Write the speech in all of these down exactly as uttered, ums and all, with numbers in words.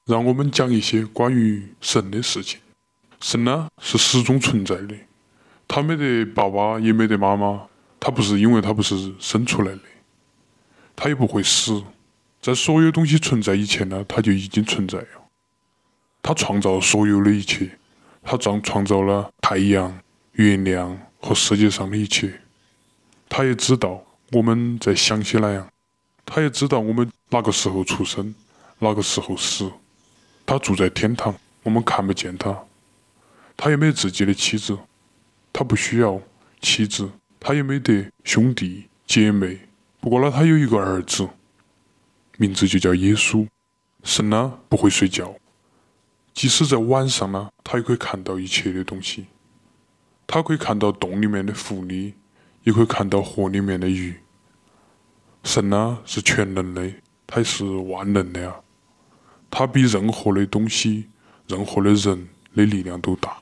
让我们讲一些关于神的事情。神呢是始终存在的，他没得爸爸也没得妈妈，他不是因为他不是生出来的，他也不会死，在所有东西存在以前呢，他就已经存在了。他创造所有的一切，他创创造了太阳、月亮和世界上的一切。他也知道我们在想些哪样，他也知道我们哪个时候出生，哪个时候死。他住在天堂，我们看不见他。他也没自己的妻子，他不需要妻子，他也没得兄弟姐妹。不过呢，他有一个儿子，名字就叫耶稣。神呢不会睡觉，即使在晚上呢，他也可以看到一切的东西。他可以看到洞里面的狐狸，也可以看到河里面的鱼。神呢是全能的，他也是万能的啊！他比任何的东西、任何的人的力量都大。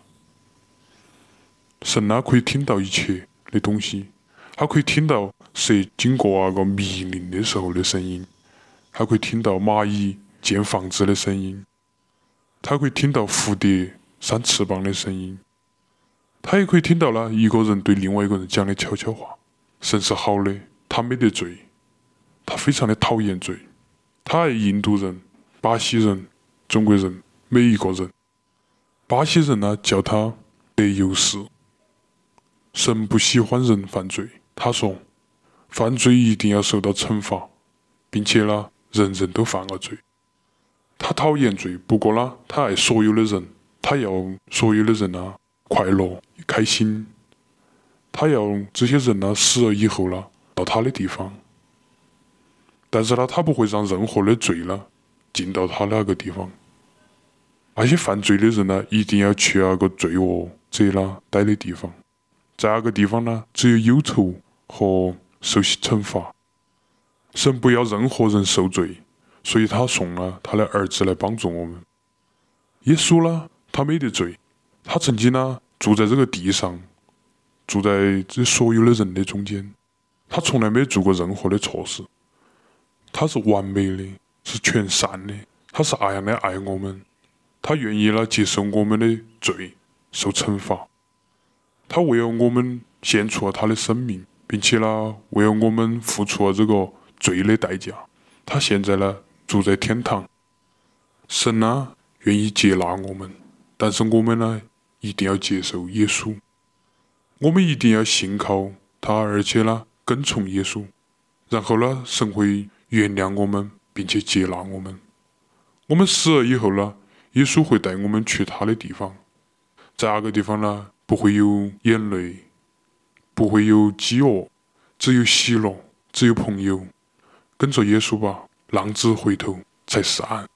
神呢可以听到一切的东西，他可以听到蛇经过那个密林的时候的声音，他可以听到蚂蚁建房子的声音，他可以听到蝴蝶扇翅膀的声音，他也可以听到了一个人对另外一个人讲的悄悄话。神是好的，他没得罪，他非常的讨厌罪，他爱印度人、巴西人、中国人，每一个人。巴西人呢叫他德尤斯。神不喜欢人犯罪，他说犯罪一定要受到惩罚，并且呢人人都犯了罪。他讨厌罪，不过呢他爱所有的人，他要所有的人呢快乐开心，他要这些人呢死了以后呢到他的地方，但是呢他不会让任何的罪呢进到他那个地方。那些犯罪的人呢一定要去那个罪恶者呢待的地方，在那个地方呢只有忧愁和受惩罚。神不要任何人受罪，所以他送了他的儿子来帮助我们。耶稣呢他没得罪，他曾经呢住在这个地上，住在这所有的人的中间，他从来没做过任何的错事。他是完美的，是全善的，他是那样的爱我们，他愿意呢接受我们的罪，受惩罚。他为了我们献出了他的生命，并且呢为了我们付出了这个罪的代价。他现在呢住在天堂。神呢愿意接纳我们，但是我们呢一定要接受耶稣，我们一定要信靠他，而且呢跟从耶稣，然后呢神会原谅我们并且接纳我们。我们死了以后呢，耶稣会带我们去他的地方，在那个地方呢不会有眼泪，不会有饥饿，只有喜乐，只有朋友。跟着耶稣吧，浪子回头才是岸。